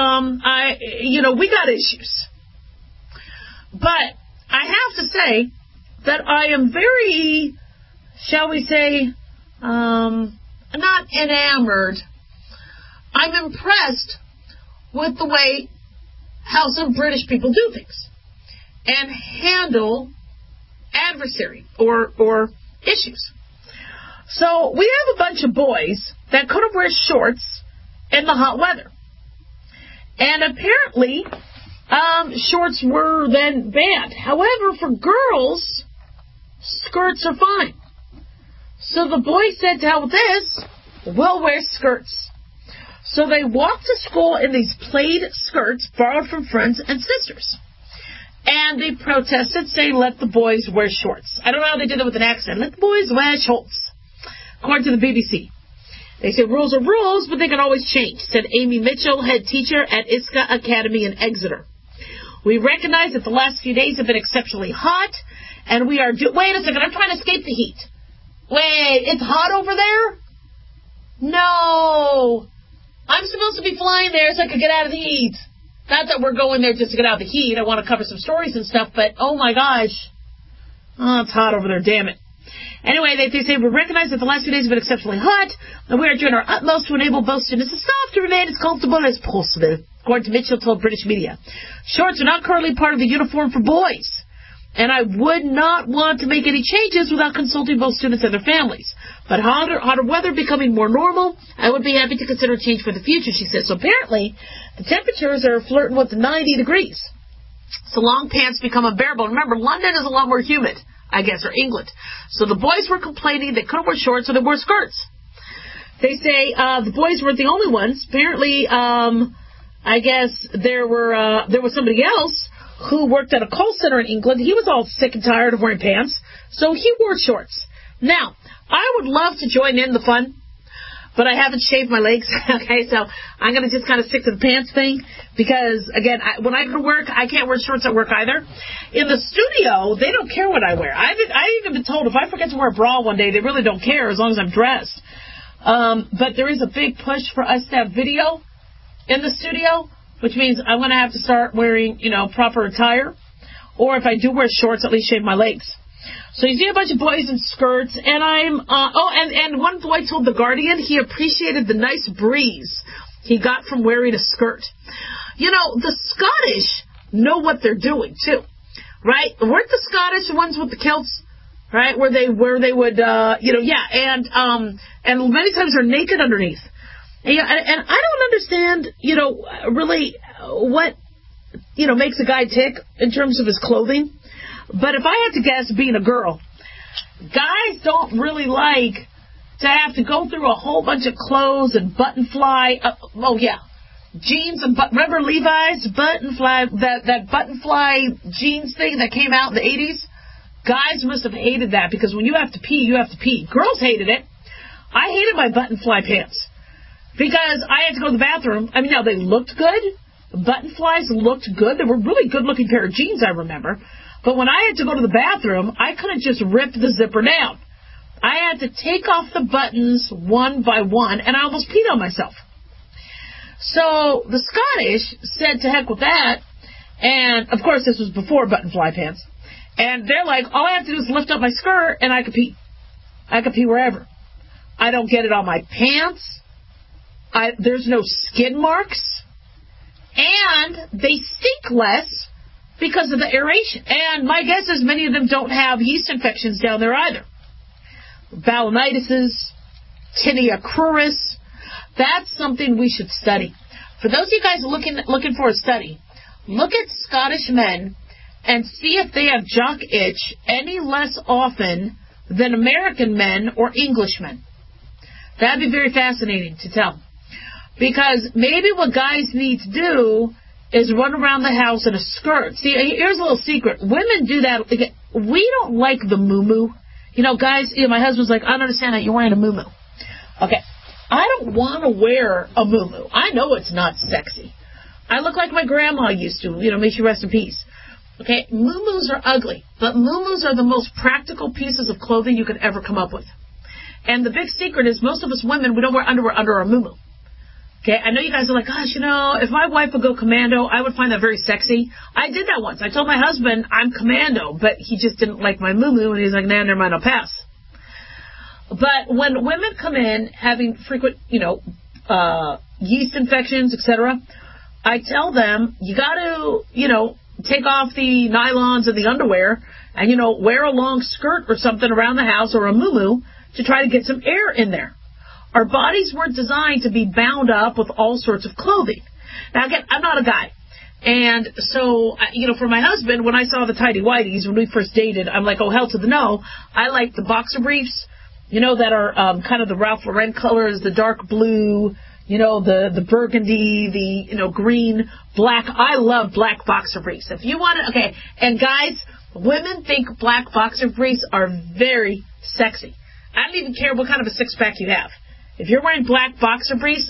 we got issues. But I have to say that I am very, shall we say, not enamored. I'm impressed with the way how some British people do things and handle adversary or issues. So we have a bunch of boys that couldn't wear shorts in the hot weather. And apparently, shorts were then banned. However, for girls, skirts are fine. So the boys said, to hell with this, we'll wear skirts. So they walked to school in these plaid skirts borrowed from friends and sisters. And they protested, saying, let the boys wear shorts. I don't know how they did it with an accent. Let the boys wear shorts. According to the BBC. They say rules are rules, but they can always change, said Amy Mitchell, head teacher at ISCA Academy in Exeter. We recognize that the last few days have been exceptionally hot, and we are... Wait a second, I'm trying to escape the heat. Wait, it's hot over there? No. I'm supposed to be flying there so I could get out of the heat. Not that we're going there just to get out of the heat. I want to cover some stories and stuff, but oh my gosh. Oh, it's hot over there, damn it. Anyway, they say we recognize that the last few days have been exceptionally hot, and we are doing our utmost to enable both students and staff to remain as comfortable as possible, according to Mitchell told British media. Shorts are not currently part of the uniform for boys, and I would not want to make any changes without consulting both students and their families. But hotter weather becoming more normal, I would be happy to consider a change for the future, she says. So apparently, the temperatures are flirting with 90 degrees. So long pants become unbearable. Remember, London is a lot more humid, I guess, or England. So the boys were complaining they couldn't wear shorts, so they wore skirts. They say the boys weren't the only ones. Apparently, I guess there was somebody else who worked at a call center in England. He was all sick and tired of wearing pants, so he wore shorts. Now, I would love to join in the fun, but I haven't shaved my legs. Okay, so I'm going to just kind of stick to the pants thing because, again, when I go to work, I can't wear shorts at work either. In the studio, they don't care what I wear. I've even been told if I forget to wear a bra one day, they really don't care as long as I'm dressed. But there is a big push for us to have video in the studio, which means I'm going to have to start wearing, proper attire. Or if I do wear shorts, at least shave my legs. So you see a bunch of boys in skirts, and and one boy told The Guardian he appreciated the nice breeze he got from wearing a skirt. The Scottish know what they're doing, too, right? Weren't the Scottish the ones with the kilts, right, where they would, and many times they're naked underneath. And I don't understand, really what, makes a guy tick in terms of his clothing. But if I had to guess, being a girl, guys don't really like to have to go through a whole bunch of clothes and button fly. Jeans and remember Levi's button fly, that button fly jeans thing that came out in the 80s? Guys must have hated that because when you have to pee, you have to pee. Girls hated it. I hated my button fly pants because I had to go to the bathroom. I mean, now they looked good. Button flies looked good. They were really good looking pair of jeans, I remember. But when I had to go to the bathroom, I couldn't just rip the zipper down. I had to take off the buttons one by one, and I almost peed on myself. So the Scottish said to heck with that, and of course this was before button fly pants. And they're like, all I have to do is lift up my skirt, and I could pee. I could pee wherever. I don't get it on my pants. There's no skid marks. And they stink less because of the aeration. And my guess is many of them don't have yeast infections down there either. Balanitis, tinea cruris. That's something we should study. For those of you guys looking for a study, look at Scottish men and see if they have jock itch any less often than American men or English men. That'd be very fascinating to tell. Because maybe what guys need to do is run around the house in a skirt. See, here's a little secret. Women do that. We don't like the moo-moo. You know, guys, my husband's like, I don't understand that you're wearing a moo-moo. Okay, I don't want to wear a moo-moo. I know it's not sexy. I look like my grandma used to, may she rest in peace. Okay, moo-moos are ugly, but moo-moos are the most practical pieces of clothing you could ever come up with. And the big secret is most of us women, we don't wear underwear under our moo-moo. Okay, I know you guys are like, gosh, if my wife would go commando, I would find that very sexy. I did that once. I told my husband I'm commando, but he just didn't like my moo-moo, and he's like, nah, never mind, I'll pass. But when women come in having frequent, yeast infections, etc., I tell them, you got to, take off the nylons and the underwear and, wear a long skirt or something around the house or a moo-moo to try to get some air in there. Our bodies weren't designed to be bound up with all sorts of clothing. Now, again, I'm not a guy. And so, for my husband, when I saw the tighty-whities when we first dated, I'm like, oh, hell to the no. I like the boxer briefs, that are kind of the Ralph Lauren colors, the dark blue, the burgundy, the, green, black. I love black boxer briefs. If you want to, okay. And guys, women think black boxer briefs are very sexy. I don't even care what kind of a six-pack you have. If you're wearing black boxer briefs,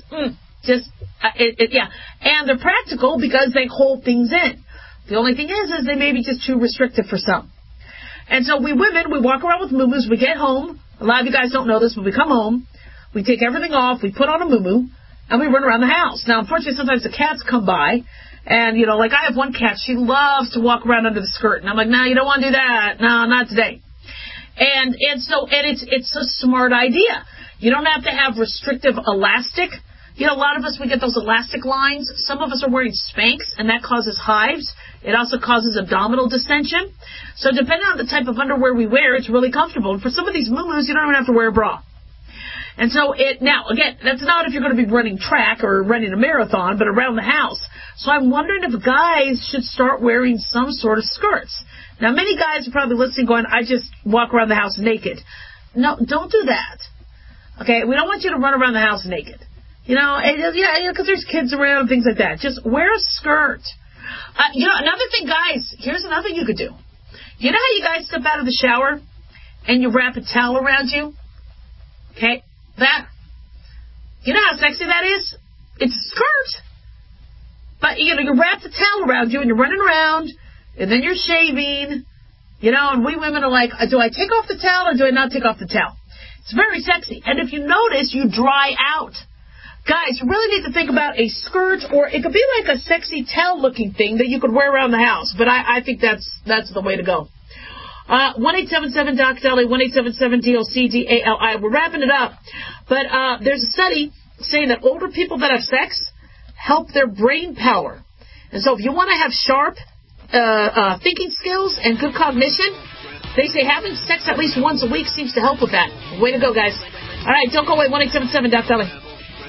yeah. And they're practical because they hold things in. The only thing is they may be just too restrictive for some. And so we women, we walk around with moo-moos. We get home. A lot of you guys don't know this, but we come home. We take everything off. We put on a moo-moo. And we run around the house. Now, unfortunately, sometimes the cats come by. And, like I have one cat. She loves to walk around under the skirt. And I'm like, no, you don't want to do that. No, not today. And it's a smart idea. You don't have to have restrictive elastic. A lot of us, we get those elastic lines. Some of us are wearing Spanx, and that causes hives. It also causes abdominal distension. So depending on the type of underwear we wear, it's really comfortable. And for some of these moo-moos, you don't even have to wear a bra. And so now, again, that's not if you're going to be running track or running a marathon, but around the house. So I'm wondering if guys should start wearing some sort of skirts. Now, many guys are probably listening going, I just walk around the house naked. No, don't do that. Okay, we don't want you to run around the house naked. Because there's kids around and things like that. Just wear a skirt. Another thing, guys, here's another thing you could do. You know how you guys step out of the shower and you wrap a towel around you? Okay, that. You know how sexy that is? It's a skirt. But, you wrap the towel around you and you're running around and then you're shaving, and we women are like, do I take off the towel or do I not take off the towel? It's very sexy. And if you notice, you dry out. Guys, you really need to think about a skirt, or it could be like a sexy towel-looking thing that you could wear around the house. But I think that's the way to go. 1-877-DOC-DALI, 1-877-DOC-DALI. We're wrapping it up. But there's a study saying that older people that have sex help their brain power. And so if you want to have sharp thinking skills and good cognition, they say having sex at least once a week seems to help with that. Way to go, guys. All right, don't go away. 1-877-DOC-DALI.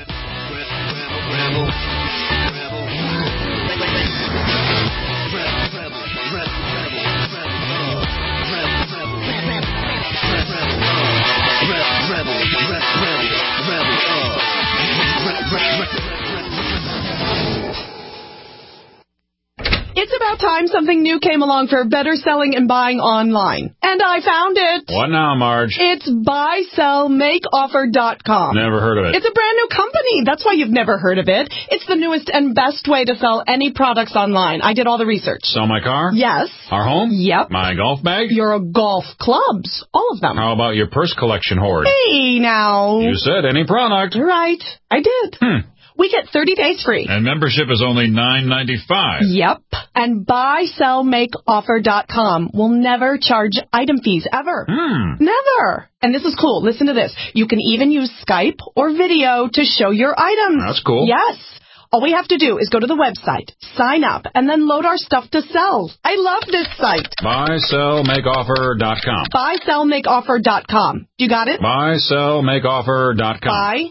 It's about time something new came along for better selling and buying online. And I found it. What now, Marge? It's buysellmakeoffer.com. Never heard of it. It's a brand new company. That's why you've never heard of it. It's the newest and best way to sell any products online. I did all the research. Sell my car? Yes. Our home? Yep. My golf bag? Your golf clubs. All of them. How about your purse collection hoard? Hey, now. You said any product. Right. I did. We get 30 days free. And membership is only $9.95. Yep. And buysellmakeoffer.com will never charge item fees ever. Never. And this is cool. Listen to this. You can even use Skype or video to show your items. That's cool. Yes. All we have to do is go to the website, sign up, and then load our stuff to sell. I love this site. Buysellmakeoffer.com. Buysellmakeoffer.com. You got it? Buysellmakeoffer.com.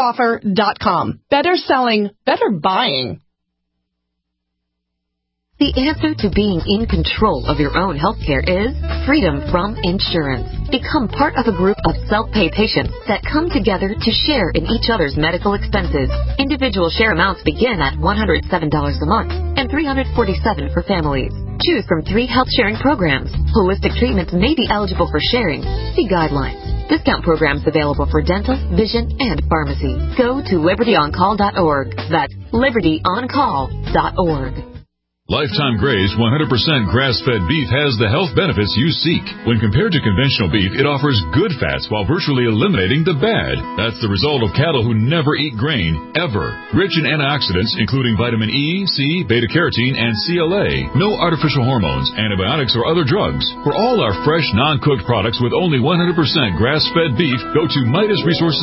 Buysellmakeoffer.com. Better selling, better buying. The The answer to being in control of your own healthcare is freedom from insurance. Become part of a group of self-pay patients that come together to share in each other's medical expenses. Individual share amounts begin at $107 a month and $347 for families. Choose from 3 health sharing programs. Holistic treatments may be eligible for sharing. See guidelines. Discount programs available for dental, vision, and pharmacy. Go to libertyoncall.org. That's libertyoncall.org. Lifetime Graze 100% grass-fed beef has the health benefits you seek. When compared to conventional beef, it offers good fats while virtually eliminating the bad. That's the result of cattle who never eat grain, ever. Rich in antioxidants, including vitamin E, C, beta-carotene, and CLA. No artificial hormones, antibiotics, or other drugs. For all our fresh, non-cooked products with only 100% grass-fed beef, go to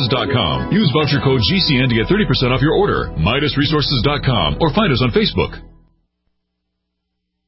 MidasResources.com. Use voucher code GCN to get 30% off your order. MidasResources.com or find us on Facebook.